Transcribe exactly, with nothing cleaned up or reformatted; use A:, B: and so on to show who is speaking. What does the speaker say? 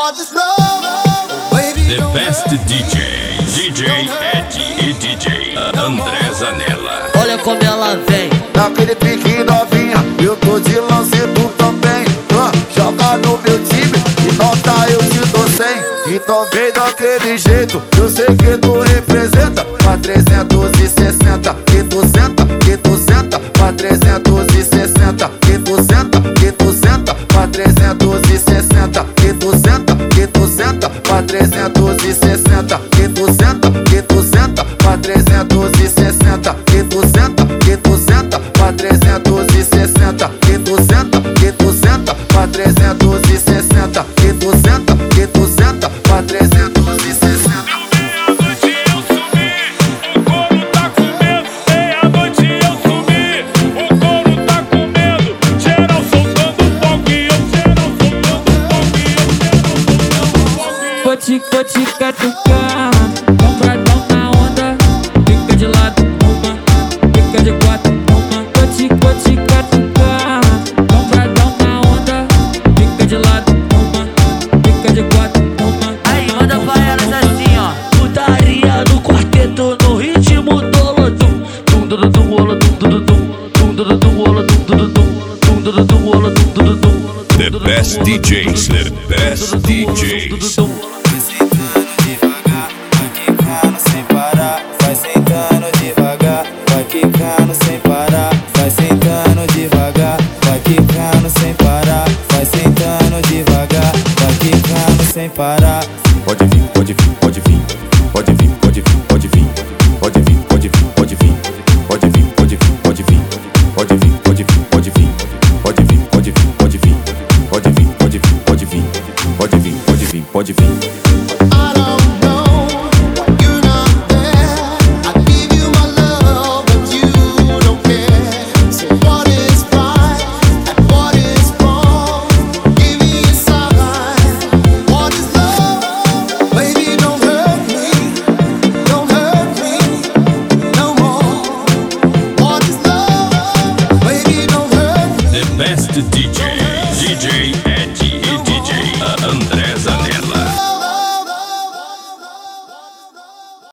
A: The best D J, D J Ed e D J André Zanella.
B: Olha como ela vem.
C: Naquele pique novinha, eu tô de lance, tu também. ah, Joga no meu time e nota eu te dou cem. Então vem daquele jeito, eu sei que tu representa. Pra trezentos e sessenta, que tu senta, que tu senta. Pra trezentos e sessenta, que tu senta, que tu senta. Pra trezentos e sessenta, que tu senta, que tu senta. Pra trezentos e sessenta, que tu senta, que tu senta. Pra trezentos e sessenta, que tu senta, que tu senta. Pra trezentos e sessenta, que tu senta, que tu senta. Pra trezentos e sessenta, que tu senta, que tu senta. Pra trezentos e sessenta.
D: Vou te, vou te catucar, compradão na onda. Fica de lado, uma, fica de quatro, uma. Vou te, vou te catucar, compradão na onda. Fica de lado, uma, fica de quatro, uma.
B: Aí, manda pra elas assim, ó. Putaria do quarteto no ritmo do Olodum. Dum, dum, dum, Olodum, dum, dum. Dum, dum, dum, Olodum, dum, dum. Dum, dum, dum, Olodum, dum, dum.
A: The best D Js, the best D Js.
E: Vai sentando devagar, vai quicando sem parar. Vai sentando devagar, vai quicando sem parar. Vai sentando devagar, vai quicando sem parar.
F: Pode vir, pode vir, pode vir. Pode vir, pode vir, pode vir. Pode vir, pode vir, pode vir. Pode vir, pode vir, pode vir. Pode vir, pode vir, pode vir. Pode vir, pode vir, pode vir. Pode vir, pode vir, pode vir. Pode vir, pode vir, pode vir.